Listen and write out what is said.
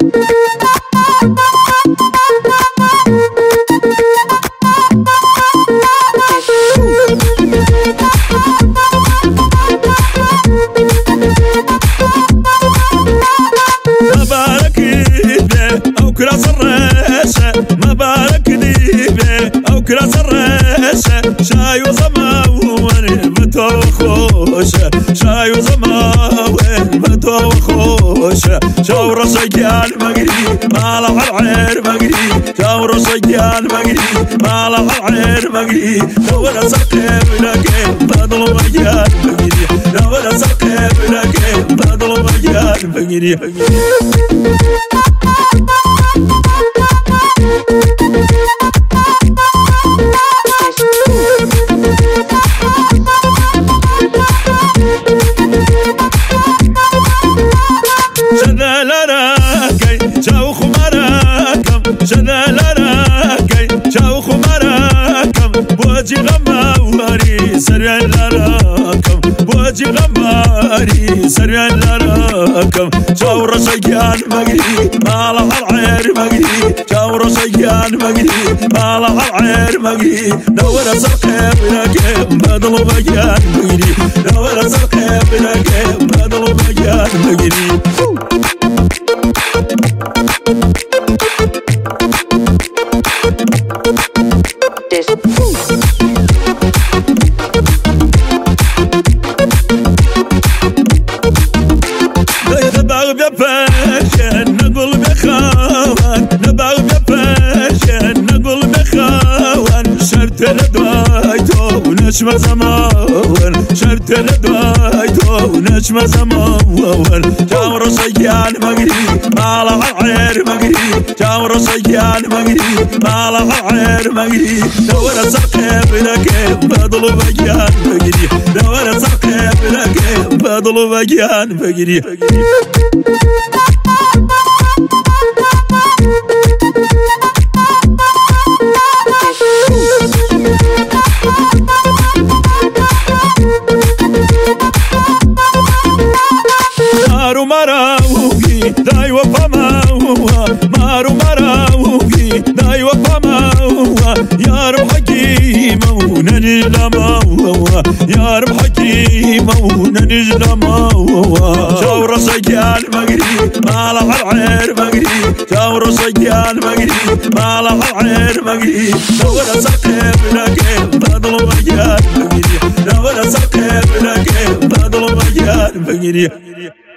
كراس الراسة مبارك ديبه أو كراس الراسة شاي وزماوين بتو خوشة شاي وزماوين بتو خوشة شاور سجال مقري مالح العير مقري شاور سجال مقري مالح العير مقري دور سقيم لكن بدل مجال مقري دور سقيم لكن بدل مجال مقري شوخ مراكم شذال راكي شوخ مراكم بوجي غماري سريع لراكم بوجي غماري سريع لراكم شاور سجان مقري مالح العير مقري شاور سجان مقري مالح العير مقري دور سرقيم لكن بدل مجان مقري دور سرقيم لكن بدل مجان مقري نبغى بفاشن نقول بخوان نبغى بفاشن نقول بخوان شرط ندوايتو ونشمة زمان شرط ندوايتو ونشمة زمان جاور سجان مقري مالح العير مقري جاور سجان مقري مالح العير مقري دور سقيم لكن بدل مجان مقري دور سقيم لكن بدل مجان مقري مارو مراوغي داي وفماوها مارو مراوغي داي وفماوها يا رب حكيمة ونجلماوها يا رب حكيمة ونجلماوها شاور سجال مقري مالح العير مقري شاور سجال مقري مالح العير مقري دور سقيم لكن بدل مجال مقري دور سقيم لكن بدل مجال مقري